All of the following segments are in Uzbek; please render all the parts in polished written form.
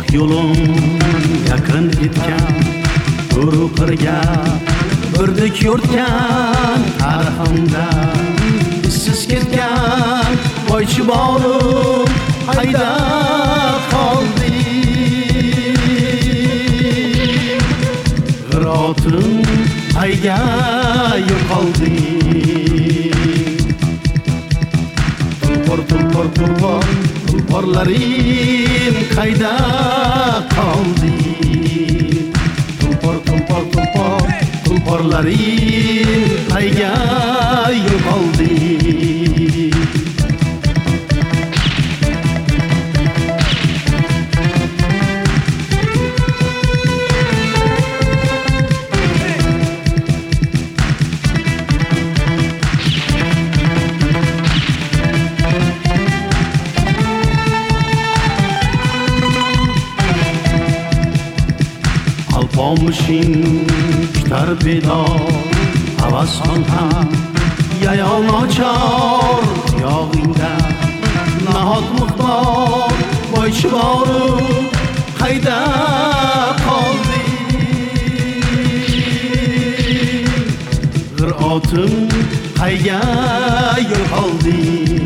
yo'lim yaqin etgan urug'irga birdek yo'rtgan tariximda izsiz ketgan boychi borim qayda qoldi g'irotim qayga yo'qoldi tulporlarim qayda qoldi tulporlarim qayga yo'qoldi Alpomushing kutar bedor havasxon ham yayon ochar yog'ingda nahot muxtor boychi borim qayda qoldi g'irotim qayga yo'qoldi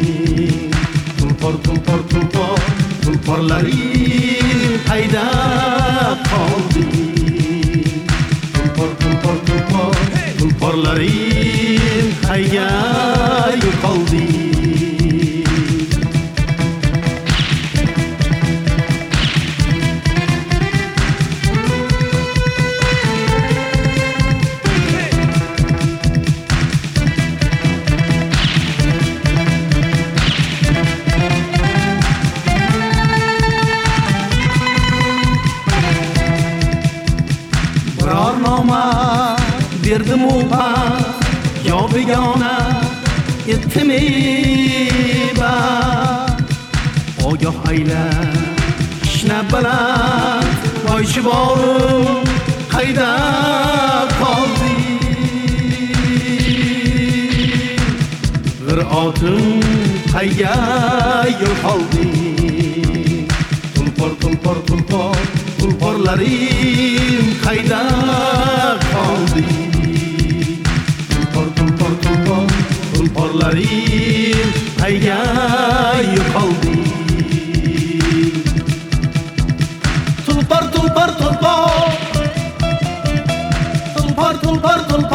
tulporlarim qayda qoldi tulporlarim qayga yo'qoldi biror noma berdim upas yo begona etdimi ba ogoh ayla kishna baland boychi borim qayda qoldi g'irotim qayga yo'qoldi tulporlarim qayda qoldi tulporlarim qayga yo'qoldi tulpor